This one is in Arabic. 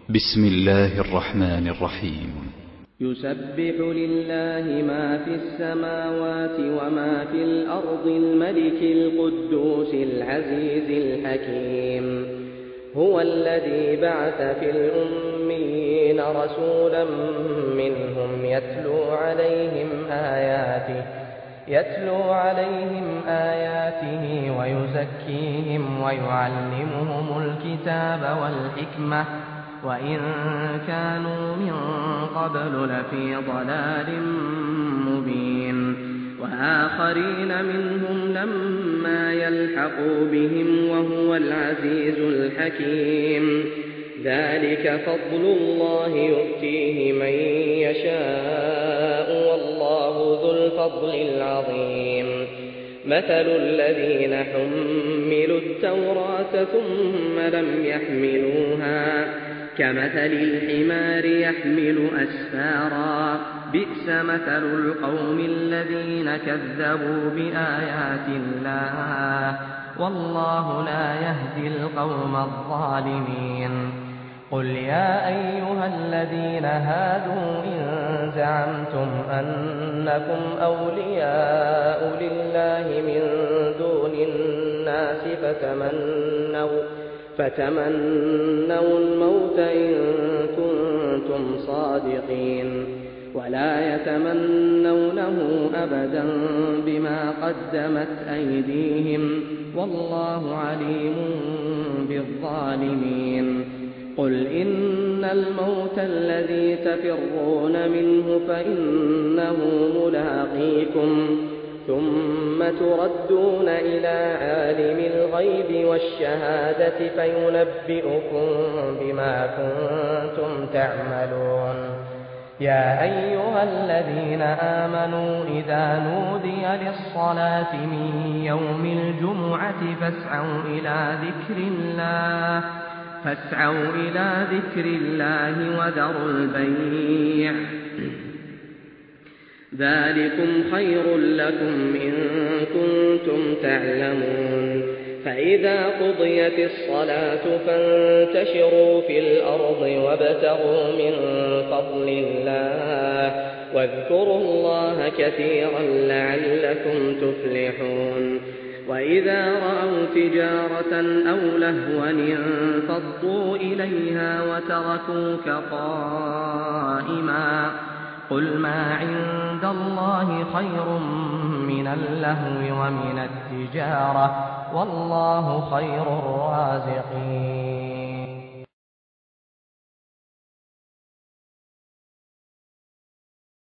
بسم الله الرحمن الرحيم. يسبح لله ما في السماوات وما في الأرض الملك القدوس العزيز الحكيم. هو الذي بعث في الأميين رسولا منهم يتلو عليهم آياته ويزكيهم ويعلمهم الكتاب والحكمة وإن كانوا من قبل لفي ضلال مبين. وآخرين منهم لما يلحقوا بهم وهو العزيز الحكيم. ذلك فضل الله يؤتيه من يشاء والله ذو الفضل العظيم. مثل الذين حملوا التوراة ثم لم يحملوها كمثل الحمار يحمل أسفارا بئس مثل القوم الذين كذبوا بآيات الله والله لا يهدي القوم الظالمين. قل يا أيها الذين هادوا إن زعمتم أنكم أولياء لله من دون الناس فتمنوا الموت إن كنتم صادقين ولا يتمنونه أبدا بما قدمت أيديهم والله عليم بالظالمين. قل إن الموت الذي تفرون منه فإنه ملاقيكم ثم تردون إلى عالم الغيب والشهادة فينبئكم بما كنتم تعملون. يا أيها الذين آمنوا إذا نودي للصلاة من يوم الجمعة فاسعوا إلى ذكر الله وذروا البيع ذلكم خير لكم إن كنتم تعلمون. فإذا قضيت الصلاة فانتشروا في الأرض وابتغوا من فضل الله واذكروا الله كثيرا لعلكم تفلحون. وإذا رأوا تجارة أو لهوا انفضوا إليها وتركوك قائما قل ما عند الله خير من اللهو ومن التجارة والله خير الرازقين.